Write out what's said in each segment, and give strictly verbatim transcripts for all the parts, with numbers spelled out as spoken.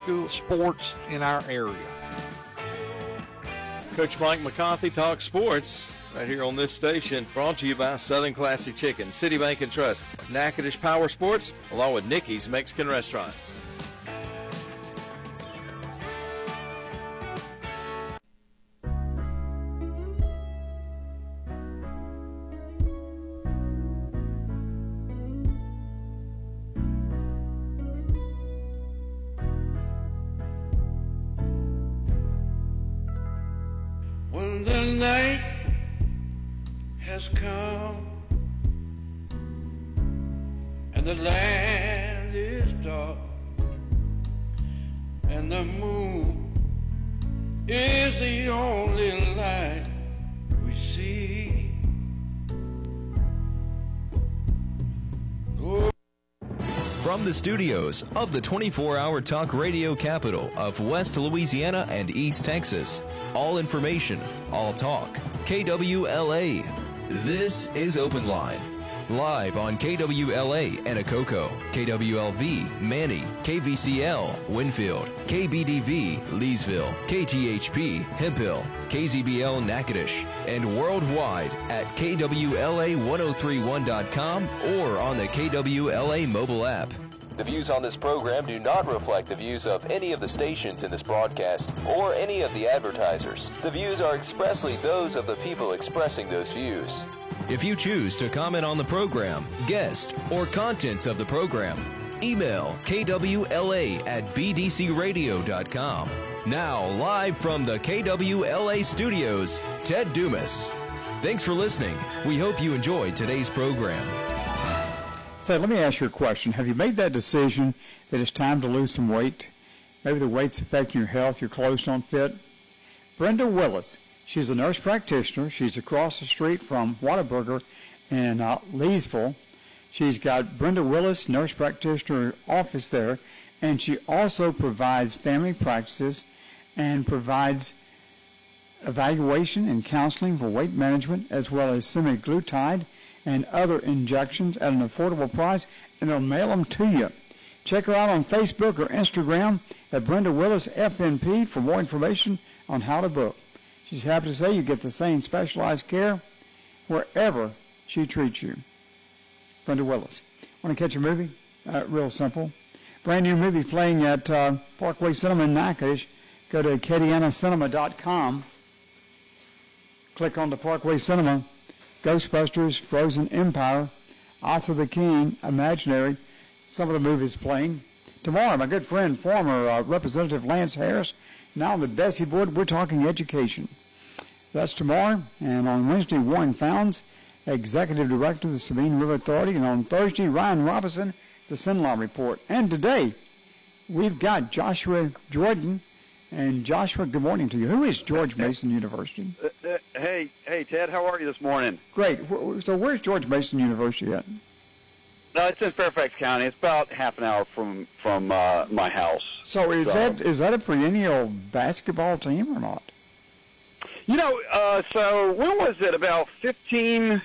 school sports in our area. Coach Mike McCarthy talks sports right here on this station, brought to you by Southern Classic Chicken, Citibank and Trust, Natchitoches Power Sports, along with Nikki's Mexican Restaurant. When the night has come and the land is dark and the moon is the only light we see. Oh. From the studios of the twenty-four hour talk radio capital of West Louisiana and East Texas, all information, all talk, K W L A. This is Open Line. Live on K W L A Anacoco, K W L V Manny, K V C L Winfield, K B D V Leesville, K T H P Hemphill, K Z B L Natchitoches, and worldwide at K W L A ten thirty-one dot com or on the K W L A mobile app. The views on this program do not reflect the views of any of the stations in this broadcast or any of the advertisers. The views are expressly those of the people expressing those views. If you choose to comment on the program, guest, or contents of the program, email K W L A at B D C radio dot com. Now, live from the K W L A studios, Ted Dumas. Thanks for listening. We hope you enjoyed today's program. So let me ask you a question. Have you made that decision that it's time to lose some weight? Maybe the weight's affecting your health, your clothes don't fit? Brenda Willis, she's a nurse practitioner. She's across the street from Whataburger in uh, Leesville. She's got Brenda Willis, nurse practitioner office there, and she also provides family practices and provides evaluation and counseling for weight management, as well as semaglutide and other injections at an affordable price, and they'll mail them to you. Check her out on Facebook or Instagram at Brenda Willis F N P for more information on how to book. She's happy to say you get the same specialized care wherever she treats you. Brenda Willis. Want to catch a movie? Uh, real simple. Brand new movie playing at uh, Parkway Cinema in Natchitoches. Go to Acadiana Cinema dot com. Click on the Parkway Cinema. Ghostbusters, Frozen Empire, Arthur the King, Imaginary. Some of the movies playing. Tomorrow, my good friend, former uh, Representative Lance Harris, now on the Bessie board, we're talking education. That's tomorrow. And on Wednesday, Warren Founds, Executive Director of the Sabine River Authority. And on Thursday, Ryan Robinson, the Sinlaw Report. And today, we've got Joshua Jordan. And Joshua, good morning to you. Who is George Mason University? Uh, uh, hey, hey, Ted, how are you this morning? Great. So where's George Mason University at? No, it's in Fairfax County. It's about half an hour from from uh, my house. So is so, that is that a perennial basketball team or not? You know, uh, so when was it? About fifteen,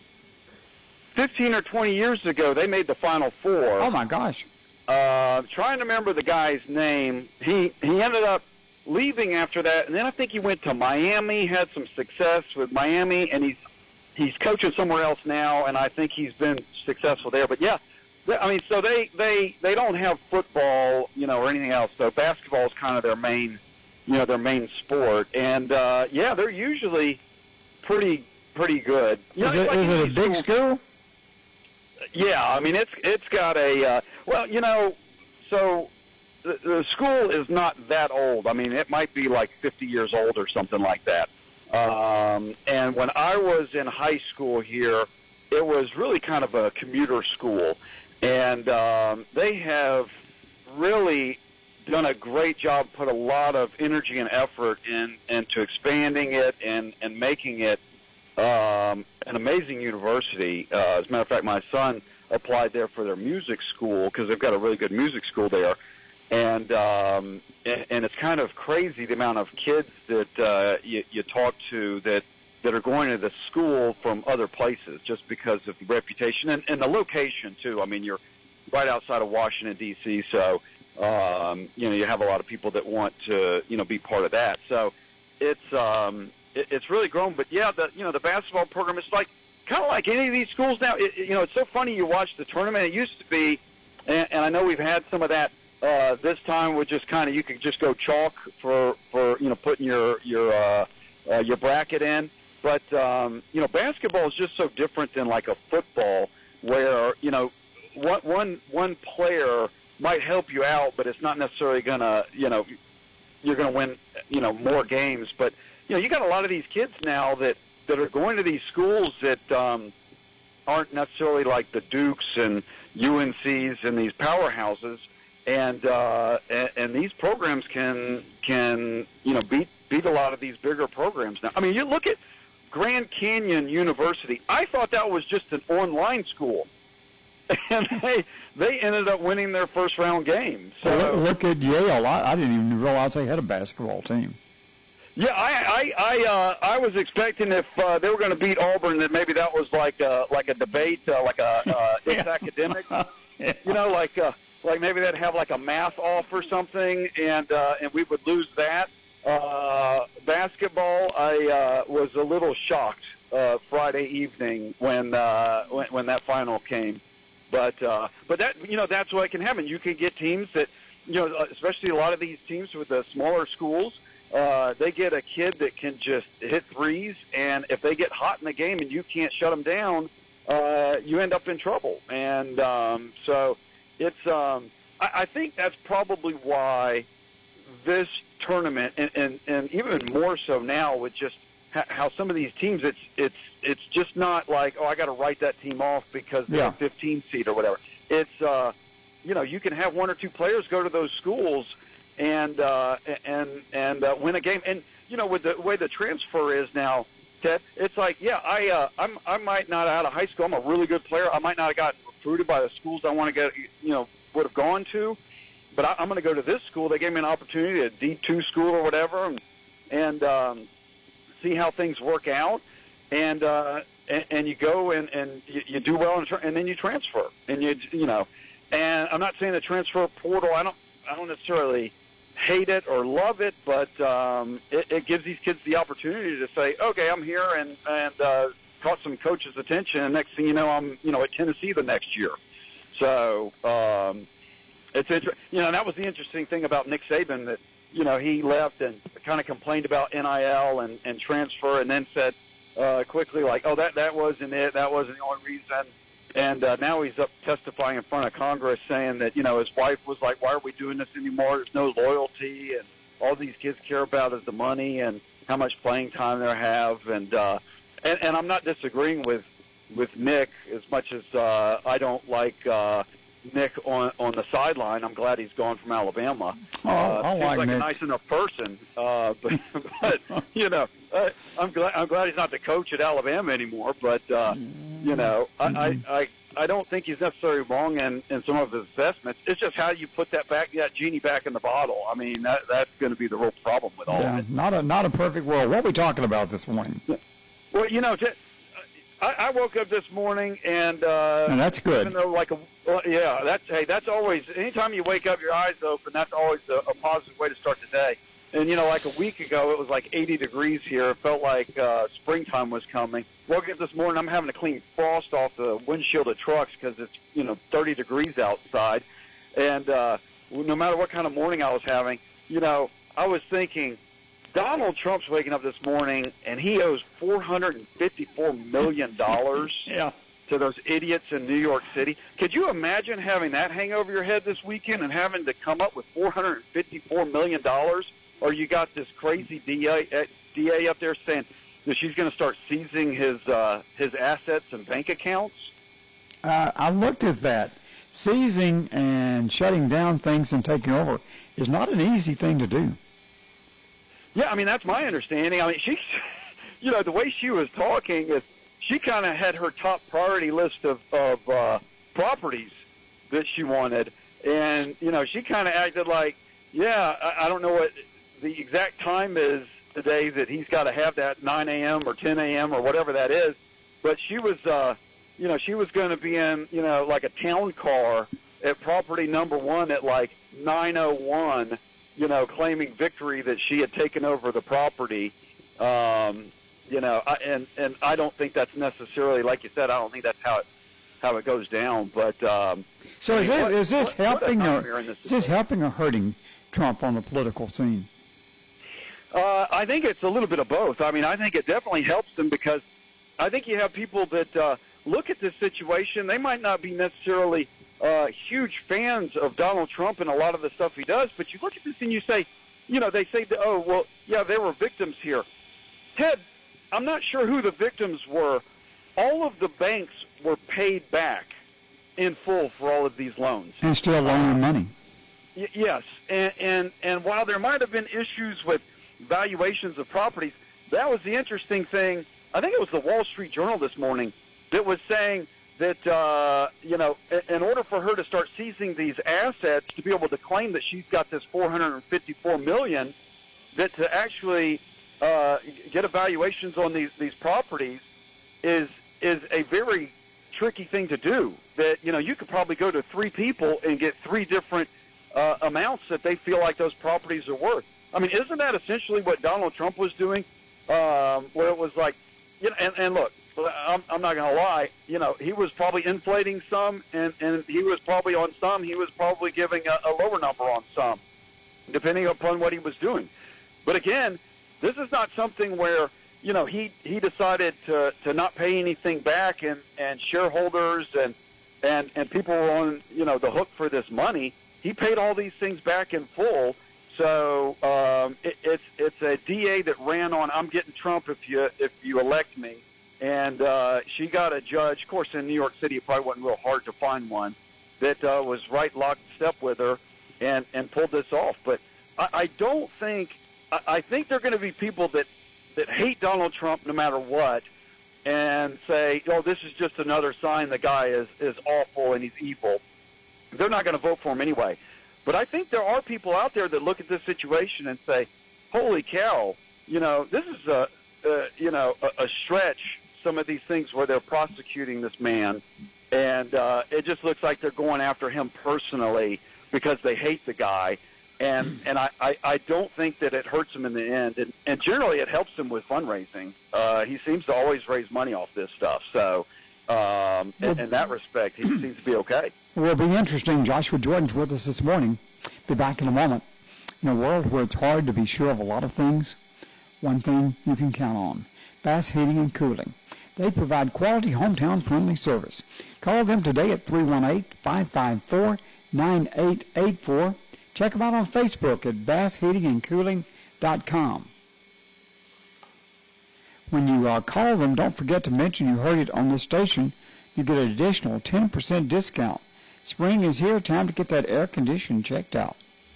fifteen or twenty years ago, they made the Final Four. Oh my gosh! Uh, trying to remember the guy's name. He he ended up leaving after that, and then I think he went to Miami, had some success with Miami, and he's he's coaching somewhere else now, and I think he's been successful there. But yeah, I mean, so they they they don't have football, you know, or anything else. So basketball is kind of their main, you know, their main sport, and uh, yeah, they're usually pretty pretty good. You is know, it, like is it a big school? school? Yeah, I mean, it's it's got a uh, well, you know, so the, the school is not that old. I mean, it might be like fifty years old or something like that. Um, and when I was in high school here, it was really kind of a commuter school, and um, they have really done a great job, put a lot of energy and effort in into expanding it and and making it um, an amazing university. Uh, as a matter of fact, my son applied there for their music school because they've got a really good music school there. And, um, and and it's kind of crazy the amount of kids that uh, you, you talk to that, that are going to the school from other places just because of the reputation and, and the location, too. I mean, you're right outside of Washington, D C, so um, you know, you have a lot of people that want to, you know, be part of that. So it's um, it, it's really grown. But yeah, the you know the basketball program is like kind of like any of these schools now. It, you know, it's so funny. You watch the tournament. It used to be, and, and I know we've had some of that. Uh, this time would just kind of you could just go chalk for for you know putting your your uh, uh, your bracket in. But um, you know, basketball is just so different than like a football, where you know one one one player might help you out, but it's not necessarily gonna you know you're gonna win you know more games. But you know, you got a lot of these kids now that that are going to these schools that um, aren't necessarily like the Dukes and U N Cs and these powerhouses. And, uh, and and these programs can can you know beat beat a lot of these bigger programs now. I mean, you look at Grand Canyon University. I thought that was just an online school, and they they ended up winning their first round game. So well, look at Yale. I, I didn't even realize they had a basketball team. Yeah, I I I, uh, I was expecting if uh, they were going to beat Auburn, that maybe that was like a, like a debate, uh, like a uh, it's yeah. academic, yeah. you know, like. Uh, Like maybe they'd have like a math off or something, and uh, and we would lose that. Uh, basketball, I uh, was a little shocked uh, Friday evening when, uh, when when that final came, but uh, but that you know that's what can happen. You can get teams that you know, especially a lot of these teams with the smaller schools, uh, they get a kid that can just hit threes, and if they get hot in the game and you can't shut them down, uh, you end up in trouble. And um, so. It's. Um, I, I think that's probably why this tournament, and, and, and even more so now with just ha- how some of these teams, it's it's it's just not like, oh, I got to write that team off because they're yeah. a fifteen seed or whatever. It's uh, you know, you can have one or two players go to those schools and uh, and and uh, win a game. And you know, with the way the transfer is now, Ted, it's like, yeah, I uh, I'm I might not out of high school. I'm a really good player. I might not have gotten recruited by the schools I want to get, you know, would have gone to, but I, I'm going to go to this school. They gave me an opportunity, a D two school or whatever, and, and um, see how things work out. And uh, and, and you go and, and you, you do well, and, and then you transfer, and you you know. And I'm not saying the transfer portal. I don't I don't necessarily hate it or love it, but um, it, it gives these kids the opportunity to say, okay, I'm here, and and uh, caught some coaches' attention, and next thing you know, I'm you know at Tennessee the next year. So um, it's inter- you know and that was the interesting thing about Nick Saban, that you know he left and kind of complained about N I L and, and transfer, and then said uh, quickly like, oh that that wasn't it, that wasn't the only reason. And uh, now he's up testifying in front of Congress saying that you know his wife was like, why are we doing this anymore? There's no loyalty, and all these kids care about is the money and how much playing time they have. And uh, and, and I'm not disagreeing with, with Nick as much as uh, I don't like uh, Nick on on the sideline. I'm glad he's gone from Alabama. Oh, uh, I seems like, like Nick. a nice enough person, uh, but, but you know, uh, I'm glad I'm glad he's not the coach at Alabama anymore. But uh, you know, I, I I I don't think he's necessarily wrong in, in some of his assessments. It's just how you put that back, that genie back in the bottle. I mean, that that's going to be the real problem with all Yeah, of it. not a not a perfect world. What are we talking about this morning? Well, you know, t- I, I woke up this morning and uh, And that's good. Even though, like a well, yeah, that's hey, that's always anytime you wake up, your eyes open. That's always a, a positive way to start the day. And you know, like a week ago, it was like eighty degrees here. It felt like uh, springtime was coming. Woke up this morning, I'm having to clean frost off the windshield of trucks because it's you know thirty degrees outside. And uh, no matter what kind of morning I was having, you know, I was thinking, Donald Trump's waking up this morning and he owes four hundred fifty-four million dollars Yeah. to those idiots in New York City. Could you imagine having that hang over your head this weekend and having to come up with four hundred fifty-four million dollars? Or you got this crazy D A, uh, D A up there saying that she's going to start seizing his uh, his assets and bank accounts? Uh, I looked at that. Seizing and shutting down things and taking over is not an easy thing to do. Yeah, I mean, that's my understanding. I mean, she, you know, the way she was talking is she kind of had her top priority list of, of uh, properties that she wanted. And, you know, she kind of acted like, yeah, I, I don't know what the exact time is today that he's got to have that nine a.m. or ten a.m. or whatever that is. But she was, uh, you know, she was going to be in, you know, like a town car at property number one at like nine oh one, you know, claiming victory that she had taken over the property. Um, you know, I, and and I don't think that's necessarily, like you said, I don't think that's how it how it goes down. But um, so I is mean, this, what, is this what, helping what or this is this helping or hurting Trump on the political scene? Uh, I think it's a little bit of both. I mean, I think it definitely helps them because I think you have people that uh, look at this situation. They might not be necessarily uh, huge fans of Donald Trump and a lot of the stuff he does, but you look at this and you say, you know, they say, that, oh, well, yeah, there were victims here. Ted, I'm not sure who the victims were. All of the banks were paid back in full for all of these loans. And still loaning money. Y- yes, and, and, and while there might have been issues with valuations of properties, that was the interesting thing. I think it was the Wall Street Journal this morning that was saying that, uh, you know, in, in order for her to start seizing these assets to be able to claim that she's got this four hundred fifty-four million dollars, that to actually uh, get evaluations on these, these properties is is a very tricky thing to do. That, you know, you could probably go to three people and get three different uh, amounts that they feel like those properties are worth. I mean, isn't that essentially what Donald Trump was doing? Um, where it was like, you know, and, and look, I'm, I'm not going to lie, you know, he was probably inflating some, and, and he was probably on some, he was probably giving a, a lower number on some, depending upon what he was doing. But again, this is not something where, you know, he, he decided to, to not pay anything back, and, and shareholders and, and, and people were on, you know, the hook for this money. He paid all these things back in full. So um, it, it's it's a D A that ran on, I'm getting Trump if you if you elect me, and uh, she got a judge. Of course, in New York City, it probably wasn't real hard to find one that uh, was right locked step with her, and and pulled this off. But I, I don't think I, I think there are going to be people that that hate Donald Trump no matter what, and say, oh, this is just another sign the guy is is awful and he's evil. They're not going to vote for him anyway. But I think there are people out there that look at this situation and say, holy cow, you know, this is a, uh, you know, a, a stretch, some of these things where they're prosecuting this man. And uh, it just looks like they're going after him personally because they hate the guy. And and I, I, I don't think that it hurts him in the end. And, and generally it helps him with fundraising. Uh, he seems to always raise money off this stuff. So um, in, in that respect, he seems to be okay. It will be interesting. Joshua Jordan's with us this morning. Be back in a moment. In a world where it's hard to be sure of a lot of things, one thing you can count on: Bass Heating and Cooling. They provide quality, hometown-friendly service. Call them today at three one eight, five five four, nine eight eight four. Check them out on Facebook at bass heating and cooling dot com. When you uh, call them, don't forget to mention you heard it on this station. You get an additional ten percent discount. Spring is here, time to get that air condition checked out.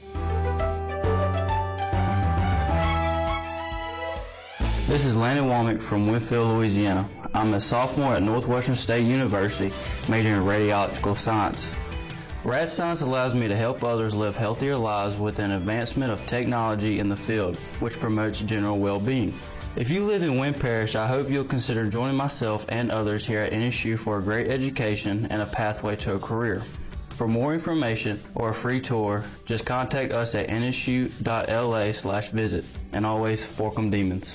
This is Landon Womack from Winfield, Louisiana. I'm a sophomore at Northwestern State University, majoring in radiological science. Rad Science allows me to help others live healthier lives with an advancement of technology in the field, which promotes general well-being. If you live in Wynn Parish, I hope you'll consider joining myself and others here at N S U for a great education and a pathway to a career. For more information or a free tour, just contact us at N S U dot L A slash visit. And always, fork 'em demons.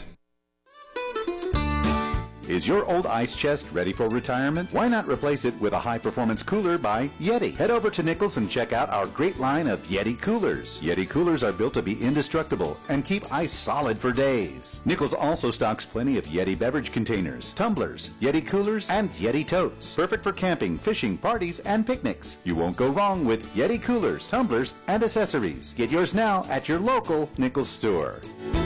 Is your old ice chest ready for retirement? Why not replace it with a high-performance cooler by Yeti? Head over to Nichols and check out our great line of Yeti coolers. Yeti coolers are built to be indestructible and keep ice solid for days. Nichols also stocks plenty of Yeti beverage containers, tumblers, Yeti coolers, and Yeti totes. Perfect for camping, fishing, parties, and picnics. You won't go wrong with Yeti coolers, tumblers, and accessories. Get yours now at your local Nichols store.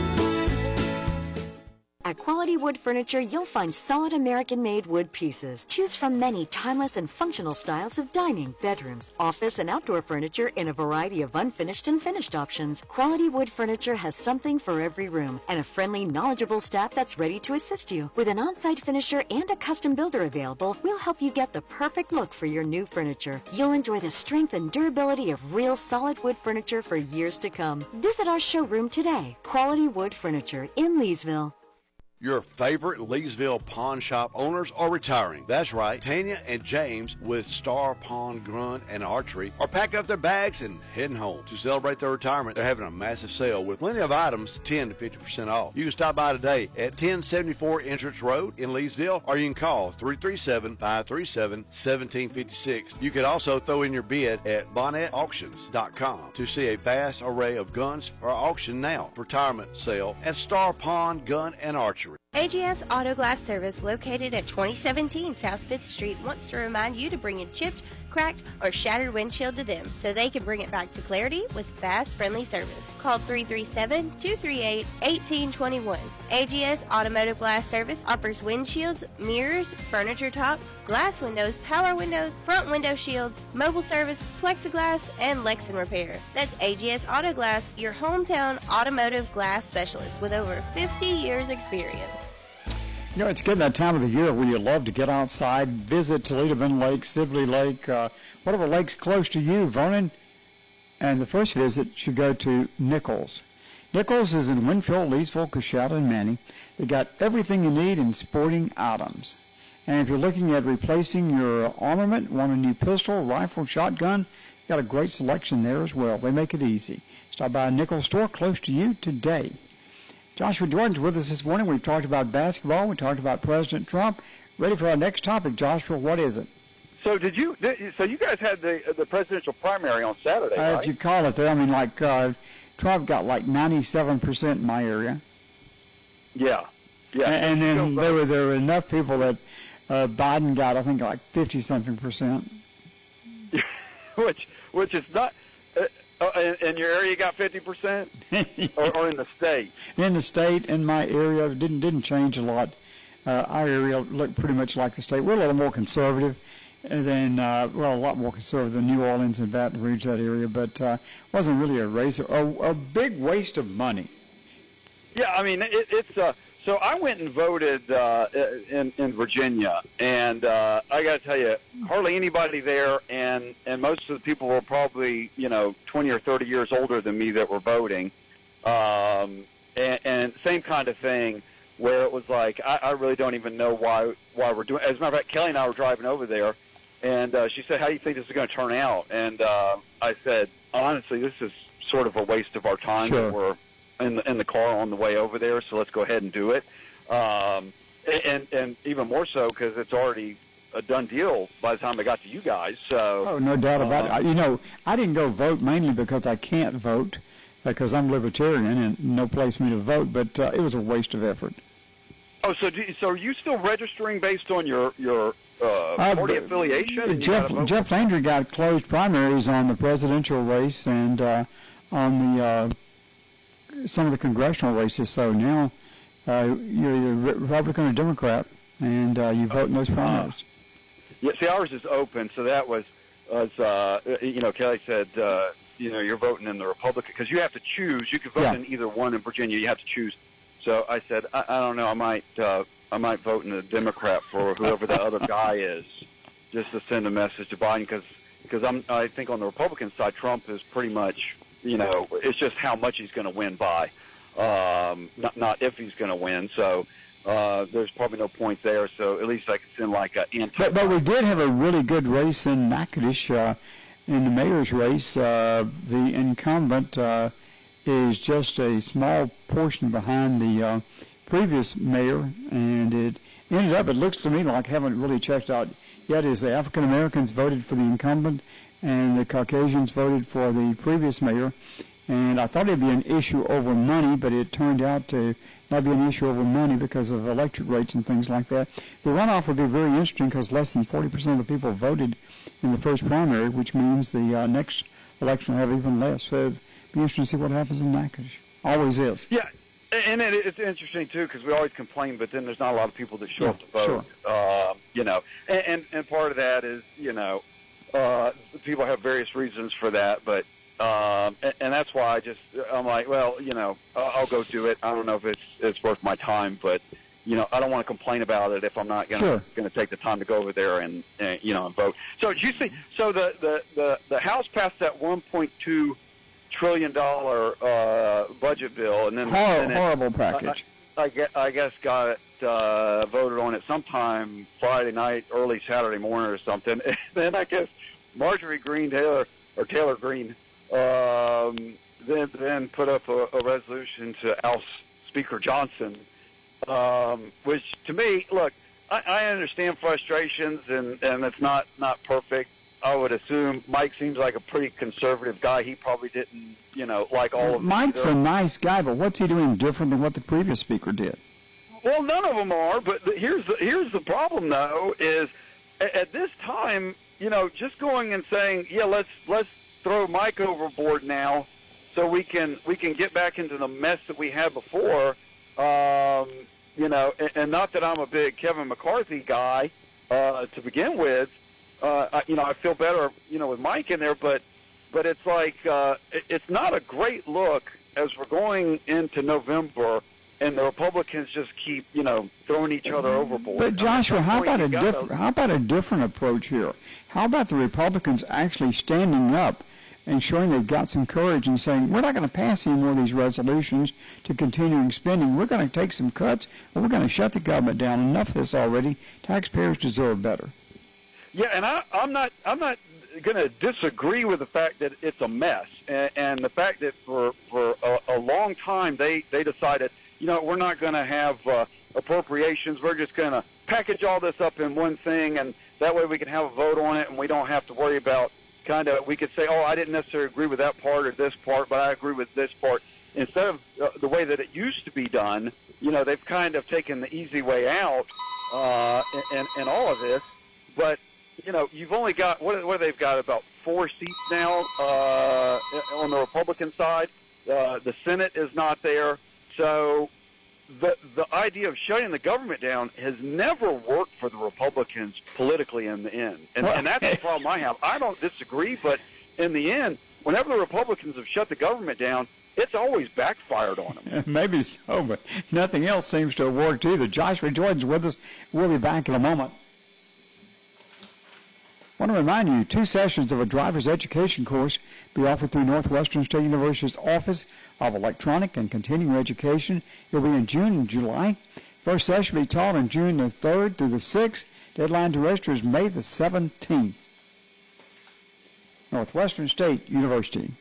At Quality Wood Furniture, you'll find solid American-made wood pieces. Choose from many timeless and functional styles of dining, bedrooms, office, and outdoor furniture in a variety of unfinished and finished options. Quality Wood Furniture has something for every room and a friendly, knowledgeable staff that's ready to assist you. With an on-site finisher and a custom builder available, we'll help you get the perfect look for your new furniture. You'll enjoy the strength and durability of real solid wood furniture for years to come. Visit our showroom today, Quality Wood Furniture in Leesville. Your favorite Leesville pawn shop owners are retiring. That's right. Tanya and James with Star Pawn Gun and Archery are packing up their bags and heading home. To celebrate their retirement, they're having a massive sale with plenty of items ten to fifty percent off. You can stop by today at ten seventy-four Entrance Road in Leesville, or you can call three three seven, five three seven, one seven five six. You could also throw in your bid at bonnet auctions dot com to see a vast array of guns for auction now. Retirement sale at Star Pawn Gun and Archery. A G S Auto Glass Service, located at twenty seventeen South fifth Street, wants to remind you to bring a chipped, cracked, or shattered windshield to them so they can bring it back to clarity with fast, friendly service. Call three three seven, two three eight, one eight two one. A G S Automotive Glass Service offers windshields, mirrors, furniture tops, glass windows, power windows, front window shields, mobile service, plexiglass, and Lexan repair. That's A G S Auto Glass, your hometown automotive glass specialist with over fifty years experience. You know, it's getting that time of the year where you love to get outside, visit Toledo Bend Lake, Sibley Lake, uh, whatever lake's close to you, Vernon. And the first visit should go to Nichols. Nichols is in Winfield, Leesville, Coshada, and Manning. They got everything you need in sporting items. And if you're looking at replacing your armament, want a new pistol, rifle, shotgun, got a great selection there as well. They make it easy. Stop by a Nichols store close to you today. Joshua Jordan's with us this morning. We've talked about basketball. We talked about President Trump. Ready for our next topic, Joshua. What is it? So did you? So you guys had the the presidential primary on Saturday, uh, right? If you call it there, I mean, like uh, Trump got like ninety-seven percent in my area. Yeah, yeah. And, and then there were there were enough people that uh, Biden got, I think, like fifty something percent. which which is not. Uh, Oh, in, in your area, you got fifty percent, or, or in the state? In the state, in my area, it didn't didn't change a lot. Uh, our area looked pretty much like the state. We're a little more conservative than, uh, well, a lot more conservative than New Orleans and Baton Rouge, that area. But uh, wasn't really a race, a, a big waste of money. Yeah, I mean, it, it's. Uh, so I went and voted uh, in in Virginia, and uh, I got to tell you, hardly anybody there, and and most of the people were probably, you know, twenty or thirty years older than me that were voting, um, and, and same kind of thing, where it was like, I, I really don't even know why why we're doing. As a matter of fact, Kelly and I were driving over there, and uh, she said, "How do you think this is going to turn out?" And uh, I said, "Honestly, this is sort of a waste of our time. Sure. That we're in the, in the car on the way over there, so let's go ahead and do it." Um, and, and even more so because it's already a done deal by the time I got to you guys. So, oh, no doubt about uh, it. You know, I didn't go vote mainly because I can't vote, because I'm libertarian and no place for me to vote, but uh, it was a waste of effort. Oh, so do you, so are you still registering based on your, your uh, party uh, affiliation? And Jeff, Jeff Landry got closed primaries on the presidential race and uh, on the uh, some of the congressional races, so now uh, you're either Republican or Democrat, and uh, you vote in those primaries. Yeah, see, ours is open, so that was, was uh, you know, Kelly said, uh, you know, you're voting in the Republican, because you have to choose. You could vote Yeah. in either one in Virginia. You have to choose. So I said, I, I don't know, I might, uh, I might vote in the Democrat for whoever the other guy is, just to send a message to Biden, because because I'm, I think on the Republican side, Trump is pretty much, you know, it's just how much he's going to win by, um, not not if he's going to win. So uh, there's probably no point there. So at least I could send like a anti. But, but we did have a really good race in Natchitoches, uh, in the mayor's race. Uh, the incumbent uh, is just a small portion behind the uh, previous mayor, and it ended up, it looks to me like, I haven't really checked out yet, is the African Americans voted for the incumbent and the Caucasians voted for the previous mayor. And I thought it would be an issue over money, but it turned out to not be an issue over money because of electric rates and things like that. The runoff would be very interesting because less than forty percent of the people voted in the first primary, which means the uh, next election will have even less. So it'd be interesting to see what happens in Natchitoches. Always is. Yeah, and it, it's interesting, too, because we always complain, but then there's not a lot of people that show Yeah, up to vote. sure. Uh, you know, and, and, and part of that is, you know, uh, people have various reasons for that, but Um, and, and that's why I just, I'm like, well, you know, I'll, I'll go do it. I don't know if it's it's worth my time, but, you know, I don't want to complain about it if I'm not going to Sure. going to take the time to go over there and, and, you know, and vote. So did you see, so the, the, the, the House passed that one point two trillion dollars uh, budget bill, and then Hor- the Senate, horrible package. Uh, I guess, I guess got uh, voted on it sometime Friday night, early Saturday morning or something. And then I guess Marjorie Greene Taylor or Taylor Greene um, then then put up a, a resolution to oust Speaker Johnson, um, which to me, look, I, I understand frustrations and, and it's not, not perfect. I would assume Mike seems like a pretty conservative guy. He probably didn't, you know, like all of Mike's either. a nice guy, but what's he doing different than what the previous speaker did? Well, none of them are, but the, here's the, here's the problem, though, is at, at this time, you know, just going and saying, yeah, let's let's throw Mike overboard now, so we can we can get back into the mess that we had before. Um, you know, and, and not that I'm a big Kevin McCarthy guy uh, to begin with. Uh, I, you know, I feel better, you know, with Mike in there, but but it's like uh, it, it's not a great look as we're going into November. And the Republicans just keep, you know, throwing each other overboard. But Joshua, how about a gotta, different? How about a different approach here? How about the Republicans actually standing up and showing they've got some courage and saying, we're not going to pass any more of these resolutions to continuing spending. We're going to take some cuts, and we're going to shut the government down. Enough of this already. Taxpayers deserve better. Yeah, and I, I'm not. I'm not going to disagree with the fact that it's a mess, and, and the fact that for for a, a long time they they decided, you know, we're not going to have uh, appropriations. We're just going to package all this up in one thing, and that way we can have a vote on it, and we don't have to worry about kind of, we could say, oh, I didn't necessarily agree with that part or this part, but I agree with this part. Instead of uh, the way that it used to be done, you know, they've kind of taken the easy way out uh, in, in all of this. But, you know, you've only got, what, what they've got, about four seats now uh, on the Republican side. Uh, the Senate is not there. So the the idea of shutting the government down has never worked for the Republicans politically in the end. And, and that's the problem I have. I don't disagree, but in the end, whenever the Republicans have shut the government down, it's always backfired on them. Maybe so, but nothing else seems to have worked either. Joshua Jordan's with us. We'll be back in a moment. I want to remind you, two sessions of a driver's education course be offered through Northwestern State University's Office of Electronic and Continuing Education. It will be in June and July. First session will be taught on June the third through the sixth. Deadline to register is May the seventeenth. Northwestern State University.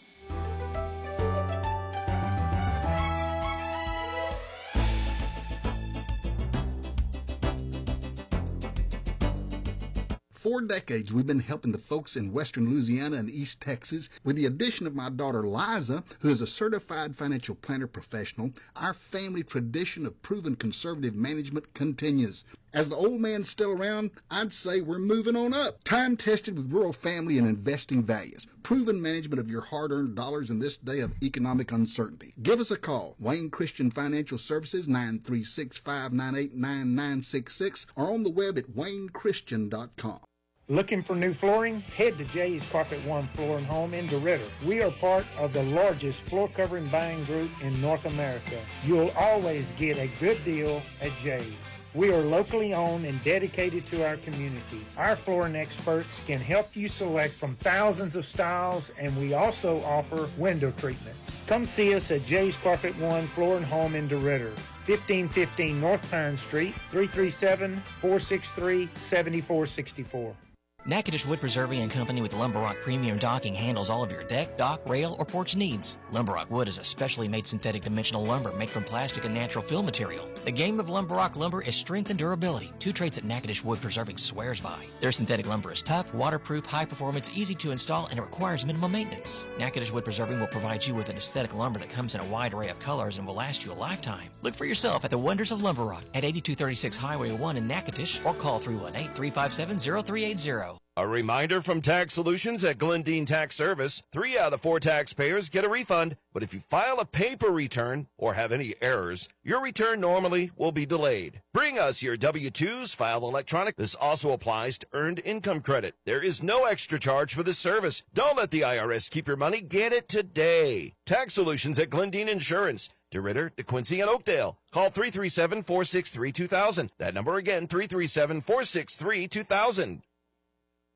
For decades, we've been helping the folks in western Louisiana and East Texas. With the addition of my daughter, Liza, who is a certified financial planner professional, our family tradition of proven conservative management continues. As the old man's still around, I'd say we're moving on up. Time-tested with rural family and investing values. Proven management of your hard-earned dollars in this day of economic uncertainty. Give us a call. Wayne Christian Financial Services, nine three six, five nine eight, nine nine six six, or on the web at wayne christian dot com. Looking for new flooring? Head to Jay's Carpet One Floor and Home in DeRidder. We are part of the largest floor covering buying group in North America. You'll always get a good deal at Jay's. We are locally owned and dedicated to our community. Our flooring experts can help you select from thousands of styles, and we also offer window treatments. Come see us at Jay's Carpet One Floor and Home in DeRidder, fifteen fifteen North Pine Street, three three seven, four six three, seven four six four. Natchitoches Wood Preserving and Company with Lumber Rock Premium Docking handles all of your deck, dock, rail, or porch needs. Lumber Rock Wood is a specially made synthetic dimensional lumber made from plastic and natural fill material. The game of Lumber Rock lumber is strength and durability, two traits that Natchitoches Wood Preserving swears by. Their synthetic lumber is tough, waterproof, high performance, easy to install, and it requires minimal maintenance. Natchitoches Wood Preserving will provide you with an aesthetic lumber that comes in a wide array of colors and will last you a lifetime. Look for yourself at the wonders of Lumber Rock at eighty-two thirty-six Highway one in Natchitoches, or call three one eight, three five seven, zero three eight zero. A reminder from Tax Solutions at Glendine Tax Service. Three out of four taxpayers get a refund, but if you file a paper return or have any errors, your return normally will be delayed. Bring us your W two's filed electronic. This also applies to earned income credit. There is no extra charge for this service. Don't let the I R S keep your money. Get it today. Tax Solutions at Glendine Insurance. DeRidder, DeQuincy, and Oakdale. Call three three seven, four six three, two thousand. That number again, three three seven, four six three, two thousand.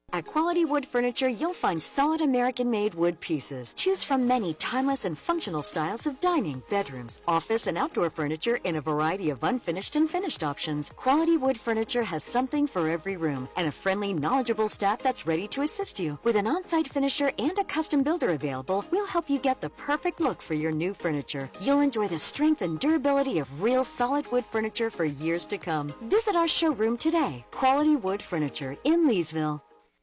At Quality Wood Furniture, you'll find solid American-made wood pieces. Choose from many timeless and functional styles of dining, bedrooms, office, and outdoor furniture in a variety of unfinished and finished options. Quality Wood Furniture has something for every room and a friendly, knowledgeable staff that's ready to assist you. With an on-site finisher and a custom builder available, we'll help you get the perfect look for your new furniture. You'll enjoy the strength and durability of real solid wood furniture for years to come. Visit our showroom today. Quality Wood Furniture in Leesville.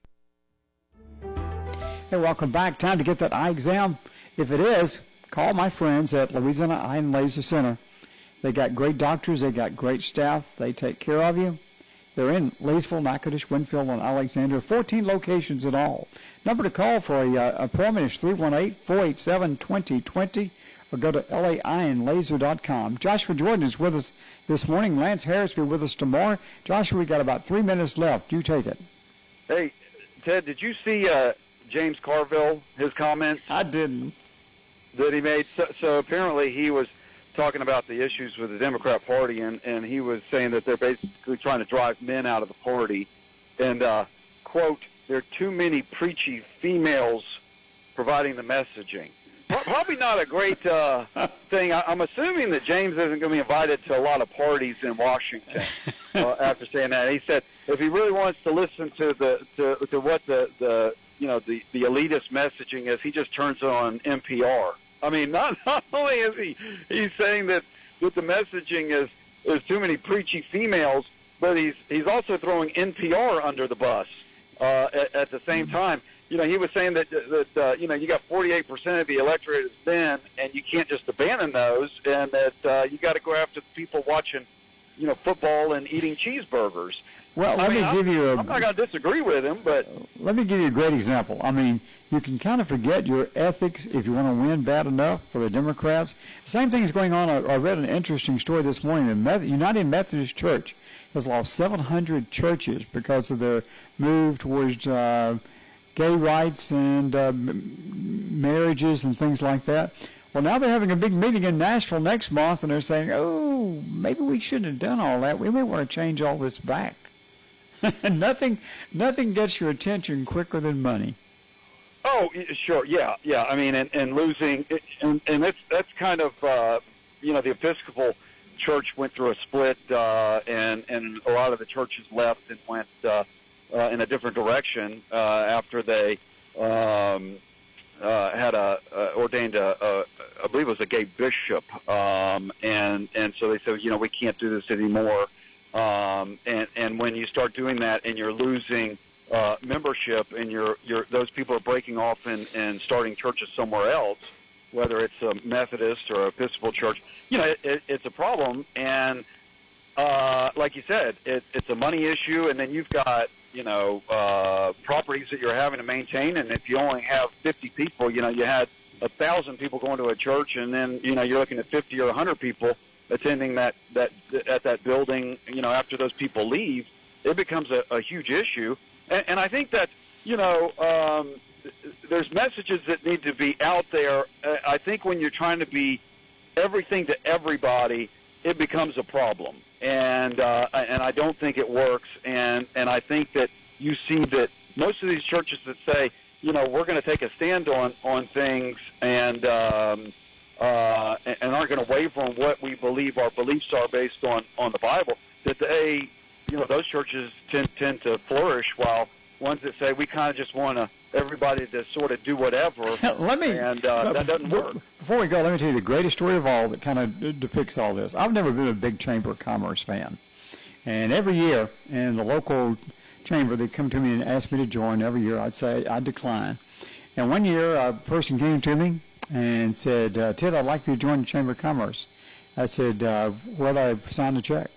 Hey, welcome back. Time to get that eye exam. If it is, call my friends at Louisiana Eye and Laser Center. They got great doctors. They got great staff. They take care of you. They're in Leesville, Natchitoches, Winfield, and Alexandria. fourteen locations in all. Number to call for a uh, appointment is three one eight, four eight seven, two zero two zero or go to L A eye and laser dot com. Joshua Jordan is with us this morning. Lance Harris will be with us tomorrow. Joshua, we got about three minutes left. You take it. Hey, Ted, did you see uh, James Carville, his comments? I didn't. That he made. So, so apparently he was talking about the issues with the Democrat Party, and, and he was saying that they're basically trying to drive men out of the party. And, uh, quote, there are too many preachy females providing the messaging. Probably not a great uh, thing. I, I'm assuming that James isn't going to be invited to a lot of parties in Washington uh, after saying that. He said if he really wants to listen to the to, to what the, the you know the, the elitist messaging is, he just turns on N P R. I mean, not, not only is he he's saying that, that the messaging is is too many preachy females, but he's he's also throwing N P R under the bus uh, at, at the same time. You know, he was saying that, that uh, you know, you got forty-eight percent of the electorate is men, and you can't just abandon those, and that uh, you got to go after the people watching, you know, football and eating cheeseburgers. Well, I let mean, me I'm, give you a... I'm not going to disagree with him, but... Let me give you a great example. I mean, you can kind of forget your ethics if you want to win bad enough for the Democrats. The same thing is going on. I, I read an interesting story this morning. The Meth- United Methodist Church has lost seven hundred churches because of their move towards... Uh, gay rights and uh, marriages and things like that. Well, now they're having a big meeting in Nashville next month, and they're saying, oh, maybe we shouldn't have done all that. We may want to change all this back. nothing nothing gets your attention quicker than money. Oh, sure, yeah, yeah. I mean, and, and losing, and, and that's, that's kind of, uh, you know, the Episcopal Church went through a split, uh, and, and a lot of the churches left and went uh, Uh, in a different direction uh, after they um, uh, had a uh, ordained a, a I believe it was a gay bishop, um, and and so they said, you know, we can't do this anymore. Um, and and when you start doing that and you're losing uh, membership and you're you're those people are breaking off and, and starting churches somewhere else, whether it's a Methodist or Episcopal church, you know, it, it, it's a problem. And uh, like you said, it, it's a money issue, and then you've got you know, uh, properties that you're having to maintain. And if you only have fifty people, you know, you had a thousand people going to a church, and then, you know, you're looking at fifty or a hundred people attending that, that, at that building, you know, after those people leave, it becomes a, a huge issue. And, and I think that, you know, um, there's messages that need to be out there. Uh, I think when you're trying to be everything to everybody, it becomes a problem. And uh, and I don't think it works. And, and I think that you see that most of these churches that say, you know, we're going to take a stand on, on things and um, uh, and aren't going to waver on what we believe our beliefs are based on, on the Bible, that they, you know, those churches tend, tend to flourish, while ones that say we kind of just want to everybody to sort of do whatever. Let me, and uh, that doesn't work. Before we go, let me tell you the greatest story of all that kind of depicts all this. I've never been a big Chamber of Commerce fan. And every year in the local chamber, they come to me and ask me to join. Every year I'd say I'd decline. And one year a person came to me and said, uh, Ted, I'd like you to join the Chamber of Commerce. I said, uh, well, I've signed a check.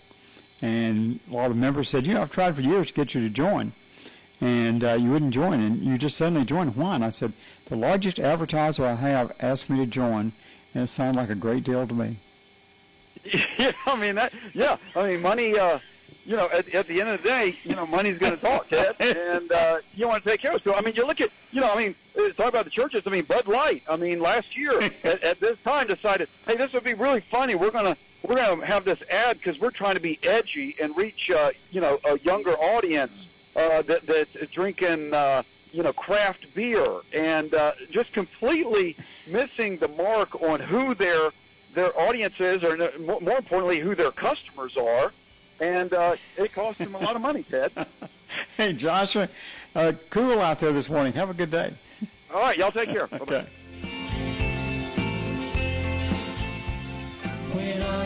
And a lot of members said, you know, I've tried for years to get you to join. And uh, you wouldn't join, and you just suddenly joined. Why? And I said, the largest advertiser I have asked me to join, and it sounded like a great deal to me. Yeah, I mean, that, yeah, I mean, money, uh, you know, at, at the end of the day, you know, money's going to talk, Ted, and uh, you want to take care of it. I mean, you look at, you know, I mean, talk about the churches. I mean, Bud Light, I mean, last year at, at this time decided, hey, this would be really funny. We're going to we're going to have this ad because we're trying to be edgy and reach, uh, you know, a younger audience. uh, that, that's drinking, uh, you know, craft beer, and uh, just completely missing the mark on who their their audience is, or more, more importantly, who their customers are. And uh, it costs them a lot of money, Ted. Hey, Joshua, uh, cool out there this morning. Have a good day. All right, y'all take care. Bye-bye. Okay.